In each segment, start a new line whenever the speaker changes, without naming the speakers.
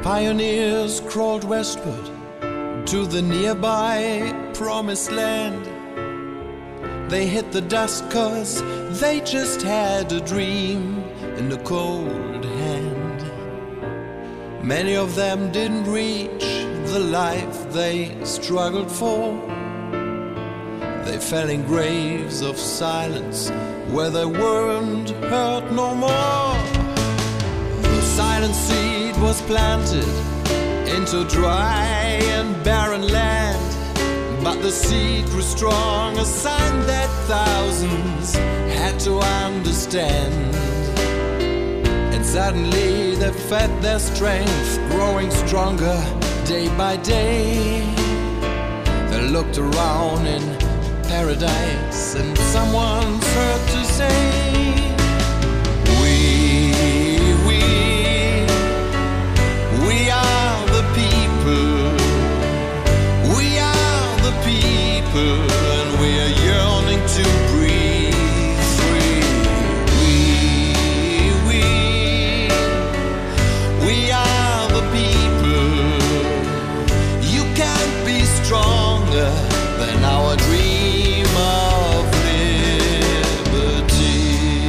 Pioneers crawled westward to the nearby promised land. They hit the dust 'cause they just had a dream in the cold hand. Many of them didn't reach the life they struggled for. They fell in graves of silence where they weren't heard no more. The silent seed was planted into dry and barren land, but the seed grew strong, a sign that thousands had to understand. And suddenly they fed their strength, growing stronger day by day. They looked around in paradise, and someone's heard to say, we are the people, we are the people, and we are yearning to breathe free. We are the people. You can't be stronger than our dream of liberty.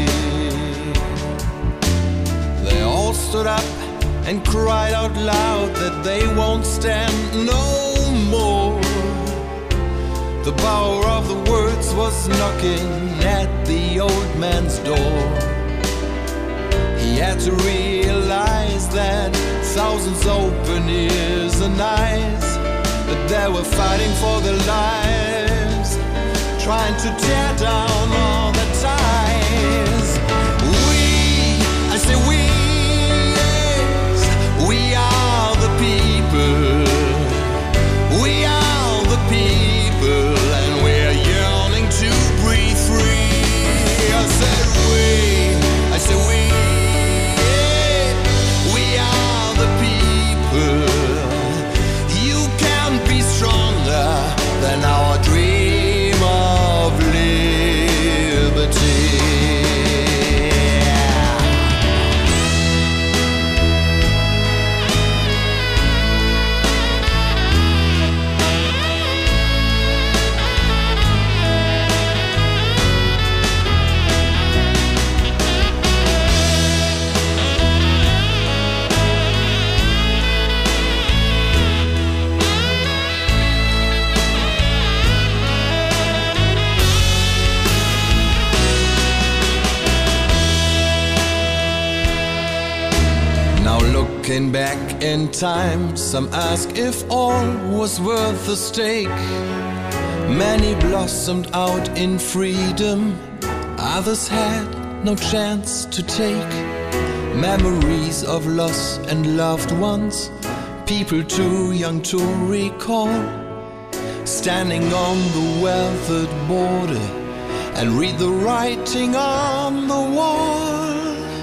They all stood up and cried out loud that they won't stand no more. The power of the words was knocking at the old man's door. He had to realize that thousands open ears and eyes, that they were fighting for their lives, trying to tear down all the ties. I say we are the people, we are the people, and we're yearning to breathe free. I said we are the people. You can't be stronger than our dream of liberty. Looking back in time, some ask if all was worth the stake. Many blossomed out in freedom, others had no chance to take. Memories of loss and loved ones, people too young to recall, standing on the weathered border and read the writing on the wall.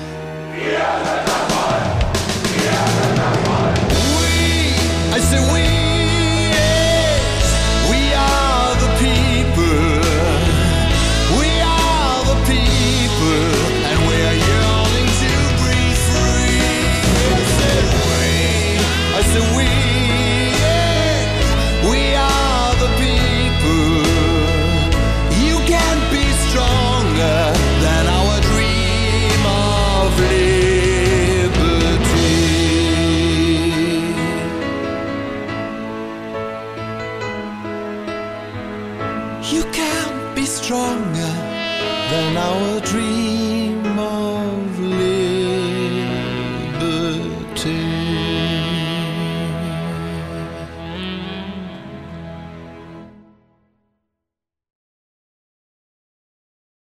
I say we are the people, we are the people, and we are yearning to breathe free. I say we are the people. You can't be stronger than our dream of liberty. You can't be stronger than our dream of liberty.